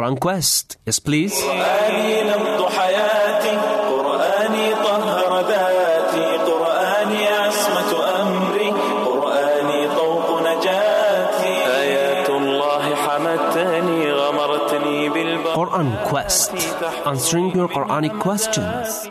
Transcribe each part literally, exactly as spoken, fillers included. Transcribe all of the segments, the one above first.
Quran Quest. Yes, please. Quran Quest, answering your Quranic questions.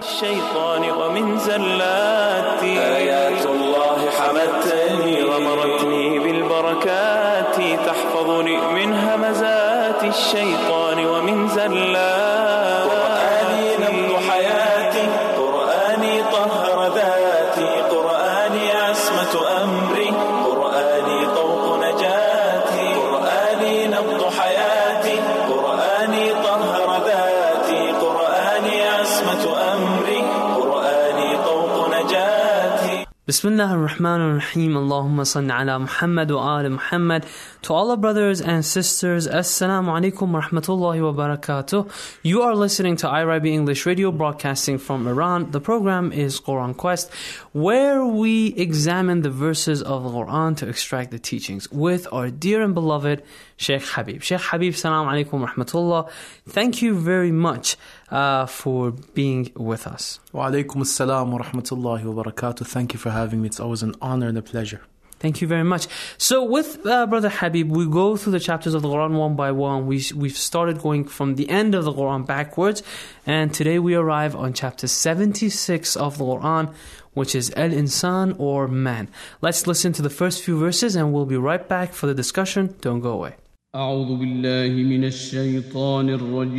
Bismillah ar-Rahman ar-Rahim. Allahumma salli ala Muhammad wa ali Muhammad. To all our brothers and sisters, Assalamu alaikum wa rahmatullahi wa barakatuh. You are listening to I R I B English Radio, broadcasting from Iran. The program is Quran Quest, where we examine the verses of the Quran to extract the teachings with our dear and beloved Sheikh Habib. Sheikh Habib, Assalamu alaikum wa rahmatullah. Thank you very much uh, for being with us. Wa alaikum assalam wa rahmatullahi wa barakatuh. Thank you for having me. It's always an honor and a pleasure. Thank you very much. So with uh, Brother Habib, we go through the chapters of the Quran one by one. We, we've started going from the end of the Quran backwards. And today we arrive on chapter seventy-six of the Quran, which is Al-Insan, or man. Let's listen to the first few verses and we'll be right back for the discussion. Don't go away. أعوذ بالله من الشيطان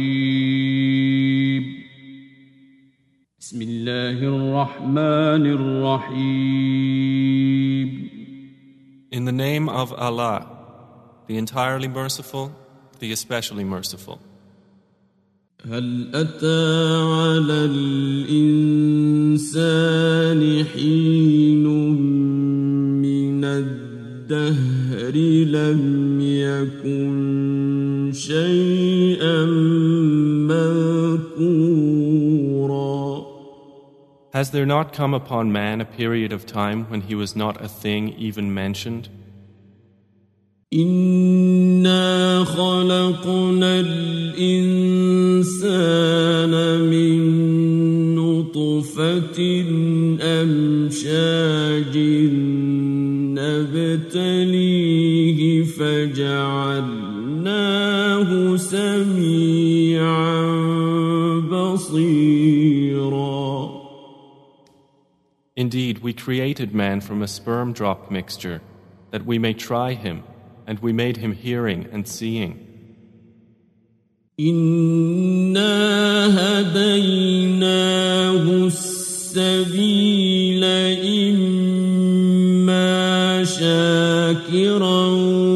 الرجيم بسم الله الرحمن الرحيم. In the name of Allah, the entirely merciful, the especially merciful. هل أتى على الإنسان حين من الدهر لم يكن شيئا مذكورا. Has there not come upon man a period of time when he was not a thing even mentioned? إنا خلقنا الإنسان من نطفة أمشاج نبتليه فجعلناه سميعا بصيرا. Indeed, we created man from a sperm drop mixture, that we may try him, and we made him hearing and seeing. إنا هديناه السبيل إما شاكرا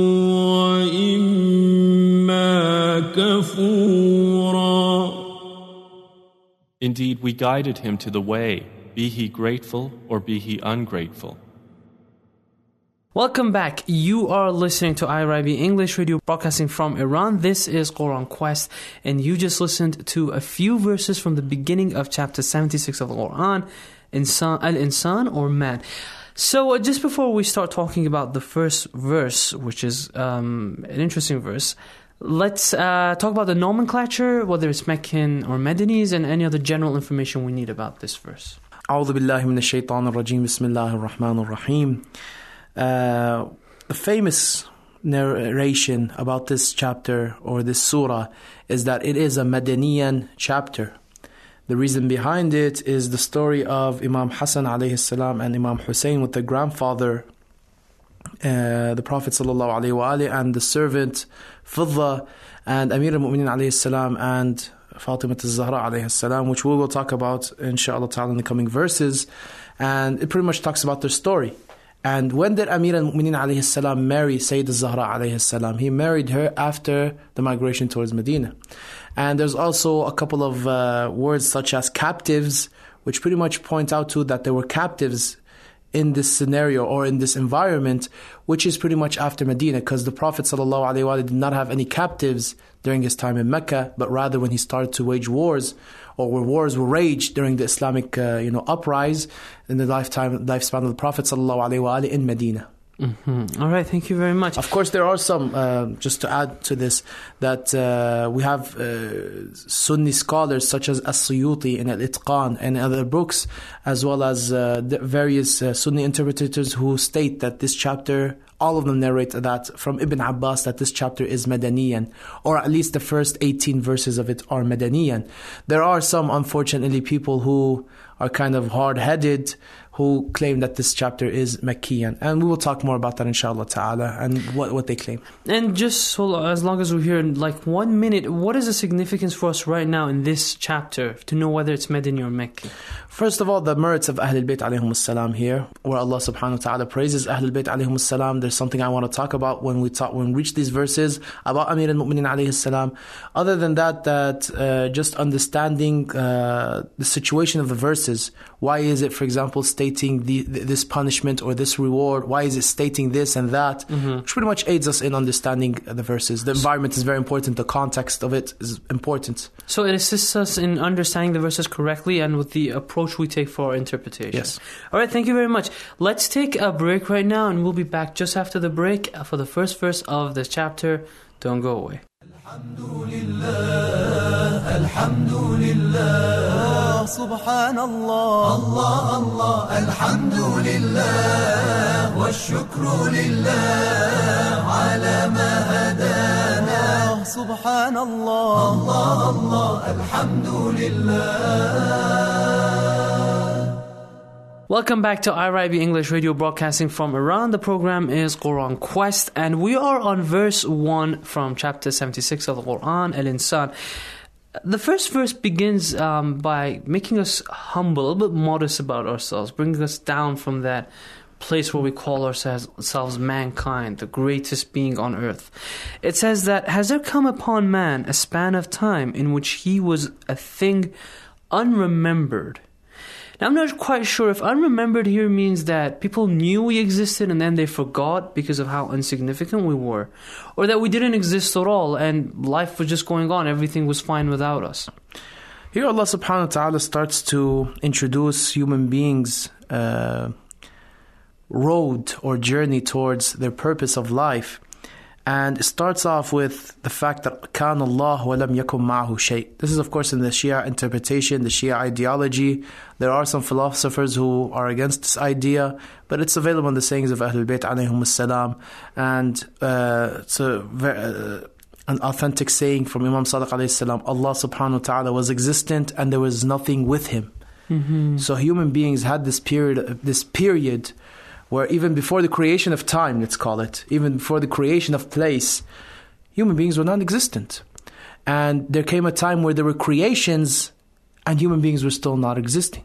وإما كفورا. Indeed, we guided him to the way, be he grateful or be he ungrateful. Welcome back. You are listening to I R I B English Radio, broadcasting from Iran. This is Quran Quest, and you just listened to a few verses from the beginning of chapter seventy-six of the Quran, Insan, Al-Insan, or man. So uh, just before we start talking about the first verse, which is um, an interesting verse, let's uh, talk about the nomenclature, whether it's Meccan or Madani's, and any other general information we need about this verse. أعوذ بالله من الشيطان الرجيم بسم الله الرحمن الرحيم. Uh, the famous narration about this chapter or this surah is that it is a Madaniyan chapter. The reason behind it is the story of Imam Hassan alayhi salam and Imam Hussein with the grandfather, uh, the Prophet sallallahu alayhi wa alayhi, and the servant Fidda and Amir al-Mu'minin alayhi salam and Fatima al-Zahra alayhi salam, which we will talk about inshallah ta'ala in the coming verses. And it pretty much talks about their story. And when did Amir al-Mu'minin alayhi salam marry Sayyid al-Zahra alayhi salam? He married her after the migration towards Medina. And there's also a couple of uh, words such as captives, which pretty much point out to that there were captives in this scenario or in this environment, which is pretty much after Medina, because the Prophet ﷺ did not have any captives during his time in Mecca, but rather when he started to wage wars, or where wars were raged during the Islamic uh, you know, uprise in the lifetime lifespan of the Prophet ﷺ in Medina. Mm-hmm. All right, thank you very much. Of course, there are some, uh, just to add to this, that uh, we have uh, Sunni scholars such as As-Suyuti and Al-Itqan and other books, as well as uh, the various uh, Sunni interpreters who state that this chapter, all of them narrate that from Ibn Abbas, that this chapter is Madaniyan, or at least the first eighteen verses of it are Madaniyan. There are some, unfortunately, people who are kind of hard-headed, who claim that this chapter is Makkiyan. And we will talk more about that, inshallah ta'ala, and what, what they claim. And just so as long as we're here in like one minute, what is the significance for us right now in this chapter to know whether it's Madani or Mekki? First of all, the merits of Ahlul Bayt alayhum salam here, where Allah subhanahu wa ta'ala praises Ahlul Bayt alayhum salam. There's something I want to talk about when we talk, when we reach these verses about Amir al-Mu'minin alayhi salam. Other than that, that uh, just understanding uh, the situation of the verses. Why is it, for example, stating the, this punishment or this reward? Why is it stating this and that? Mm-hmm. Which pretty much aids us in understanding the verses. The environment is very important. The context of it is important. So it assists us in understanding the verses correctly and with the approach we take for our interpretation. Yes. All right, thank you very much. Let's take a break right now, and we'll be back just after the break for the first verse of this chapter. Don't go away. Alhamdulillah, Alhamdulillah, Subhanallah, Allah, Allah, Alhamdulillah, wa shukru lillah, ala ma hadana, Subhanallah, Allah, Allah, Alhamdulillah. Welcome back to I R I B English Radio, broadcasting from Iran. The program is Quran Quest, and we are on verse one from chapter seventy-six of the Quran, Al-Insan. The first verse begins um, by making us humble, a little bit modest about ourselves, bringing us down from that place where we call ourselves mankind, the greatest being on earth. It says that, has there come upon man a span of time in which he was a thing unremembered? Now, I'm not quite sure if unremembered here means that people knew we existed and then they forgot because of how insignificant we were, or that we didn't exist at all and life was just going on, everything was fine without us. Here Allah subhanahu wa ta'ala starts to introduce human beings' uh, road or journey towards their purpose of life. And it starts off with the fact that كَانَ اللَّهُ وَلَمْ يَكُمْ مَعَهُ شَيْءٍ. This is, of course, in the Shia interpretation, the Shia ideology. There are some philosophers who are against this idea, but it's available in the sayings of Ahlul Bayt alayhum salam. And uh, it's a very, uh, an authentic saying from Imam Sadiq alayhi salam. Allah subhanahu wa ta'ala was existent and there was nothing with him. Mm-hmm. So human beings had this period, this period where even before the creation of time, let's call it, even before the creation of place, human beings were non-existent. And there came a time where there were creations and human beings were still not existing.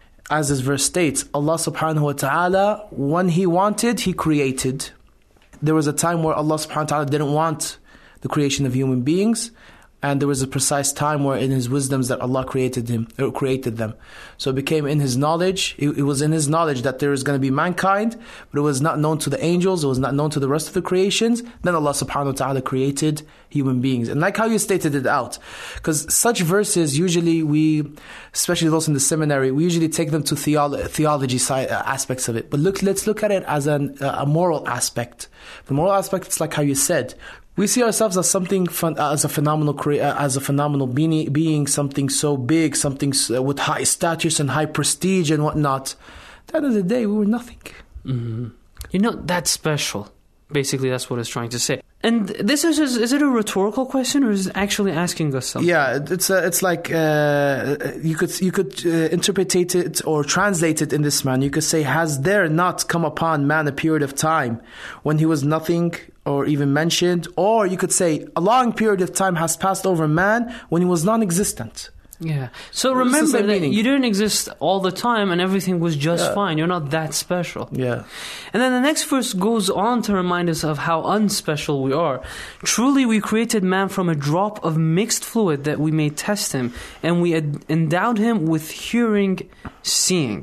As this verse states, Allah subhanahu wa ta'ala, when He wanted, He created. There was a time where Allah subhanahu wa ta'ala didn't want the creation of human beings, and there was a precise time where in His wisdoms that Allah created him, or created them. So it became in His knowledge, it, it was in His knowledge that there is going to be mankind, but it was not known to the angels, it was not known to the rest of the creations. Then Allah subhanahu wa ta'ala created human beings. And like how you stated it out, because such verses usually we, especially those in the seminary, we usually take them to theolo- theology side, uh, aspects of it. But look, let's look at it as an, uh, a moral aspect. The moral aspect, it's like how you said, we see ourselves as something, fun, as a phenomenal, as a phenomenal being, being something so big, something with high status and high prestige and whatnot. At the end of the day, we were nothing. Mm-hmm. You're not that special. Basically, that's what it's trying to say. And this is, is it a rhetorical question, or is it actually asking us something? Yeah, it's a, it's like uh, you could you could uh, interpret it or translate it in this manner. You could say, has there not come upon man a period of time when he was nothing or even mentioned? Or you could say, a long period of time has passed over man when he was non-existent. Yeah. So remember that meaning. You didn't exist all the time and everything was just yeah. fine. You're not that special. Yeah. And then the next verse goes on to remind us of how unspecial we are. Truly we created man from a drop of mixed fluid that we may test him, and we ad- endowed him with hearing, seeing.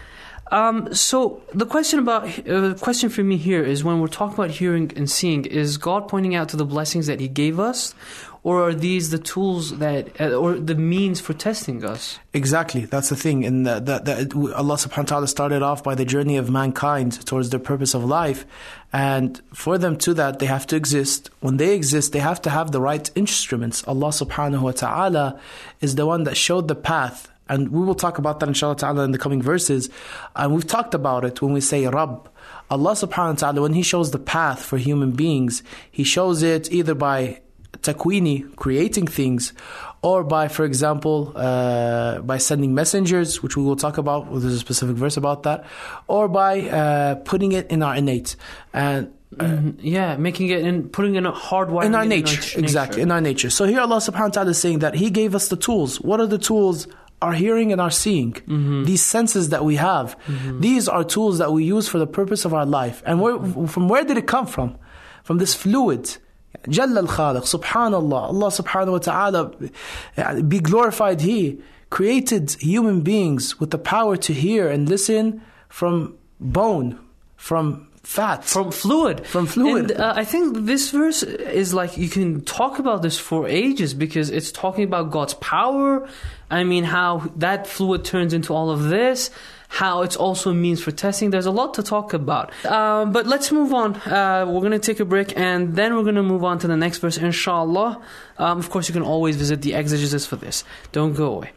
Um, so the question about uh, question for me here is, when we're talking about hearing and seeing, is God pointing out to the blessings that He gave us, Or are these the tools that, uh, or the means for testing us? Exactly, that's the thing. And that, that, that Allah subhanahu wa ta'ala started off by the journey of mankind towards their purpose of life. And for them to that, they have to exist. When they exist, they have to have the right instruments. Allah subhanahu wa ta'ala is the one that showed the path. And we will talk about that inshallah ta'ala in the coming verses. And we've talked about it when we say Rabb. Allah subhanahu wa ta'ala, when He shows the path for human beings, He shows it either by takwini, creating things, or by, for example, uh, by sending messengers, which we will talk about. There's a specific verse about that, or by uh, putting it in our innate and uh, mm, yeah, making it and putting in a hardwiring in our in nature, nature. exactly in our nature. So here Allah subhanahu wa ta'ala is saying that He gave us the tools. What are the tools? Our hearing and our seeing. Mm-hmm. These senses that we have, mm-hmm. these are tools that we use for the purpose of our life. And where, from where did it come from? From this fluid. Jalla al-Khaliq, subhanallah, Allah subhanahu wa ta'ala, be glorified, He created human beings with the power to hear and listen from bone, from fat. From fluid. From fluid. And uh, I think this verse is like, you can talk about this for ages because it's talking about God's power. I mean, how that fluid turns into all of this. How it's also a means for testing. There's a lot to talk about. Um, but let's move on. Uh, we're going to take a break and then we're going to move on to the next verse, inshallah. Um, of course, you can always visit the exegesis for this. Don't go away.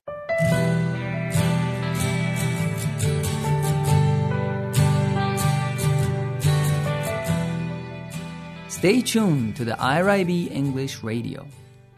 Stay tuned to the I R I B English Radio.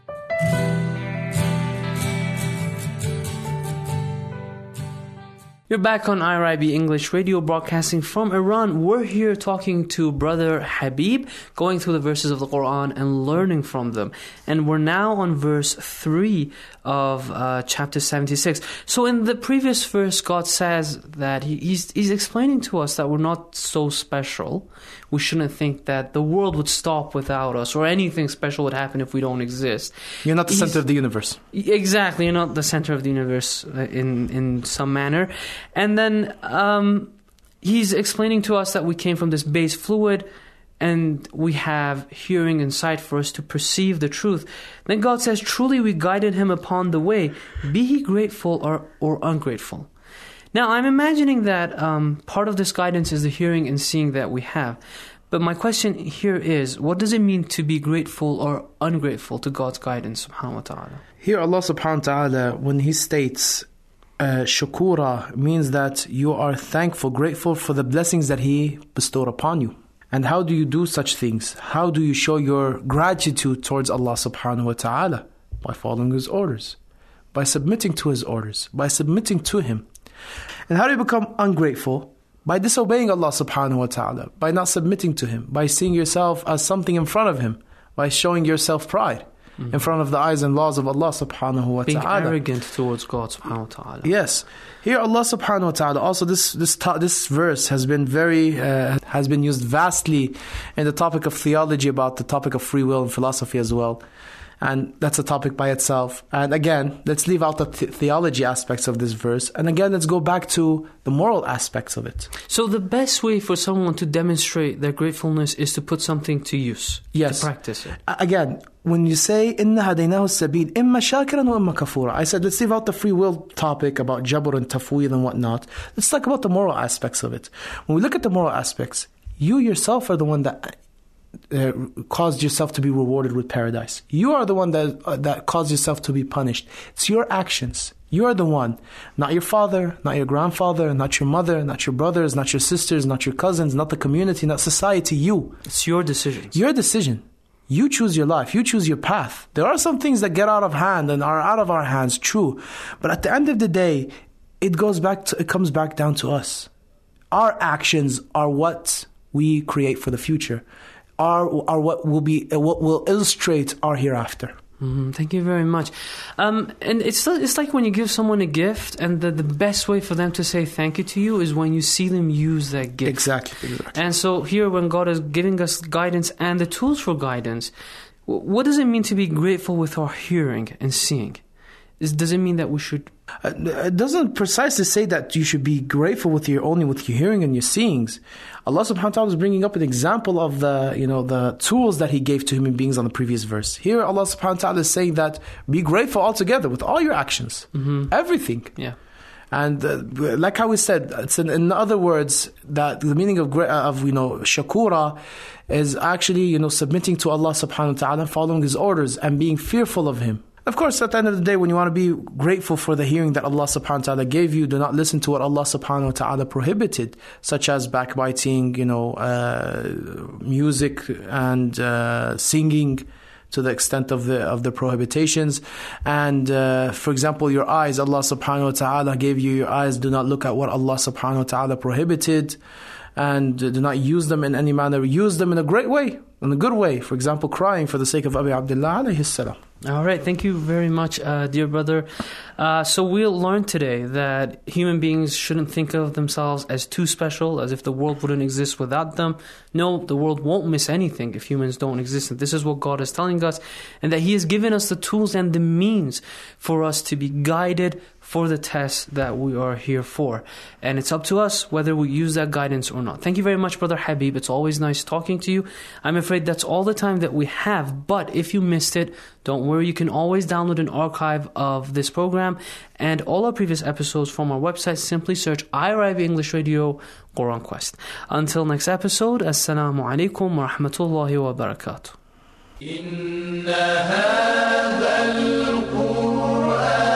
You're back on I R I B English Radio, broadcasting from Iran. We're here talking to Brother Habib, going through the verses of the Quran and learning from them. And we're now on verse three of uh, chapter seventy-six. So in the previous verse, God says that he, he's, he's explaining to us that we're not so special. We shouldn't think that the world would stop without us or anything special would happen if we don't exist. You're not the He's, center of the universe. Exactly, you're not the center of the universe in, in some manner. And then um, he's explaining to us that we came from this base fluid and we have hearing and sight for us to perceive the truth. Then God says, truly we guided him upon the way. Be he grateful or, or ungrateful. Now, I'm imagining that um, part of this guidance is the hearing and seeing that we have. But my question here is, what does it mean to be grateful or ungrateful to God's guidance, subhanahu wa ta'ala? Here Allah subhanahu wa ta'ala, when He states, uh, shukura, means that you are thankful, grateful for the blessings that He bestowed upon you. And how do you do such things? How do you show your gratitude towards Allah subhanahu wa ta'ala? By following His orders, by submitting to His orders, by submitting to Him. And how do you become ungrateful? By disobeying Allah subhanahu wa ta'ala, by not submitting to Him, by seeing yourself as something in front of Him, by showing yourself pride mm-hmm. in front of the eyes and laws of Allah subhanahu wa Being ta'ala. Being arrogant towards God subhanahu wa ta'ala. Yes. Here Allah subhanahu wa ta'ala, also this this ta- this verse has been very, uh, has been used vastly in the topic of theology, about the topic of free will and philosophy as well. And that's a topic by itself. And again, let's leave out the th- theology aspects of this verse. And again, let's go back to the moral aspects of it. So the best way for someone to demonstrate their gratefulness is to put something to use. Yes. To practice it. Again, when you say, إِنَّ هَدَيْنَاهُ السَّبِيلِ إِمَّا شَاكِرًا وَإِمَّا كَفُورًا, I said, let's leave out the free will topic about jabr and tafweed and whatnot. Let's talk about the moral aspects of it. When we look at the moral aspects, you yourself are the one that Uh, caused yourself to be rewarded with paradise. You are the one that uh, that caused yourself to be punished. It's your actions. You are the one, not your father, not your grandfather, not your mother, not your brothers, not your sisters, not your cousins, not the community, not society. You. It's your decision. Your decision. You choose your life. You choose your path. There are some things that get out of hand and are out of our hands, true. But at the end of the day, it goes back to, it comes back down to us. Our actions are what we create for the future. Are, are what will be what will illustrate our hereafter. Mm-hmm. Thank you very much. Um, and it's it's like when you give someone a gift, and the, the best way for them to say thank you to you is when you see them use that gift. Exactly. exactly. And so here, when God is giving us guidance and the tools for guidance, what does it mean to be grateful with our hearing and seeing? Is, does it mean that we should Uh, It doesn't precisely say that you should be grateful with your only with your hearing and your seeings. Allah subhanahu wa ta'ala is bringing up an example of the, you know, the tools that He gave to human beings on the previous verse. Here Allah subhanahu wa ta'ala is saying that be grateful altogether with all your actions. Mm-hmm. Everything. Yeah. And uh, like how we said, it's in, in other words that the meaning of of you know shakura is actually, you know, submitting to Allah subhanahu wa ta'ala, following His orders and being fearful of Him. Of course, at the end of the day, when you want to be grateful for the hearing that Allah subhanahu wa ta'ala gave you, do not listen to what Allah subhanahu wa ta'ala prohibited, such as backbiting, you know, uh, music and uh, singing to the extent of the of the prohibitions. And uh, for example, your eyes, Allah subhanahu wa ta'ala gave you your eyes, do not look at what Allah subhanahu wa ta'ala prohibited, and do not use them in any manner. Use them in a great way, in a good way. For example, crying for the sake of Abi Abdullah alayhi salam. All right, thank you very much, uh, dear brother. Uh, so we'll learn today that human beings shouldn't think of themselves as too special, as if the world wouldn't exist without them. No, the world won't miss anything if humans don't exist. And this is what God is telling us, and that He has given us the tools and the means for us to be guided for the test that we are here for. And it's up to us whether we use that guidance or not. Thank you very much, Brother Habib. It's always nice talking to you. I'm afraid that's all the time that we have, but if you missed it, don't worry, you can always download an archive of this program and all our previous episodes from our website. Simply search I R I B English Radio Quran Quest. Until next episode, Assalamu alaikum wa rahmatullahi wa barakatuh. إن هذا القرآن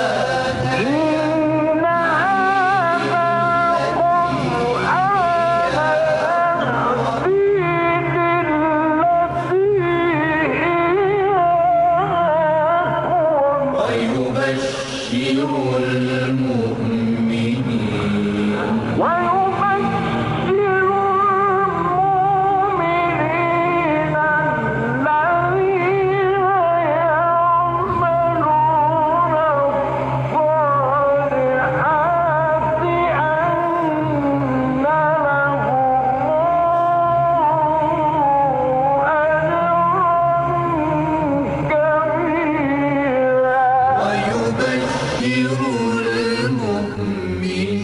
المؤمنين